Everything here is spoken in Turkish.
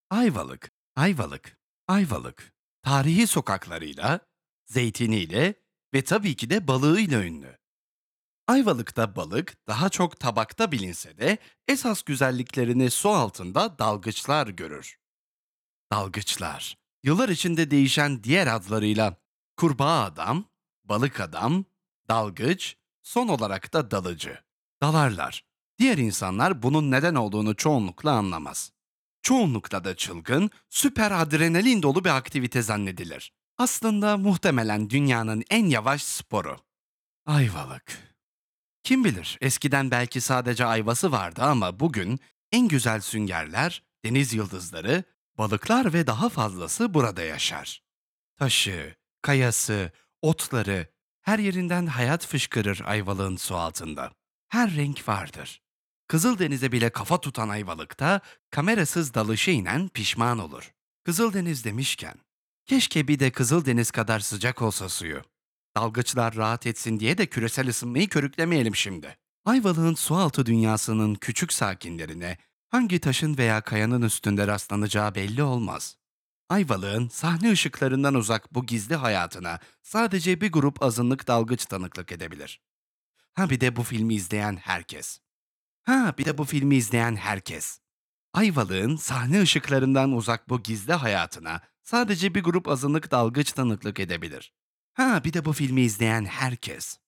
Ayvalık, Ayvalık, Ayvalık. Tarihi sokaklarıyla, zeytiniyle ve tabii ki de balığıyla ünlü. Ayvalık'ta balık daha çok tabakta bilinse de esas güzelliklerini su altında dalgıçlar görür. Dalgıçlar, yıllar içinde değişen diğer adlarıyla kurbağa adam, balık adam, dalgıç, son olarak da dalıcı. Dalarlar. Diğer insanlar bunun neden olduğunu çoğunlukla anlamaz. Çoğunlukla da çılgın, süper adrenalin dolu bir aktivite zannedilir. Aslında muhtemelen dünyanın en yavaş sporu. Ayvalık. Kim bilir, eskiden belki sadece ayvası vardı ama bugün en güzel süngerler, deniz yıldızları, balıklar ve daha fazlası burada yaşar. Taşı, kayası, otları, her yerinden hayat fışkırır Ayvalık'ın su altında. Her renk vardır. Kızıldeniz'e bile kafa tutan Ayvalık'ta kamerasız dalışa inen pişman olur. Kızıldeniz demişken, keşke bir de Kızıldeniz kadar sıcak olsa suyu. Dalgıçlar rahat etsin diye de küresel ısınmayı körüklemeyelim şimdi. Ayvalık'ın sualtı dünyasının küçük sakinlerine hangi taşın veya kayanın üstünde rastlanacağı belli olmaz. Ayvalık'ın sahne ışıklarından uzak bu gizli hayatına sadece bir grup azınlık dalgıç tanıklık edebilir. Ha bir de bu filmi izleyen herkes. Ha bir de bu filmi izleyen herkes. Ayvalık'ın sahne ışıklarından uzak bu gizli hayatına sadece bir grup azınlık dalgıç tanıklık edebilir. Ha bir de bu filmi izleyen herkes.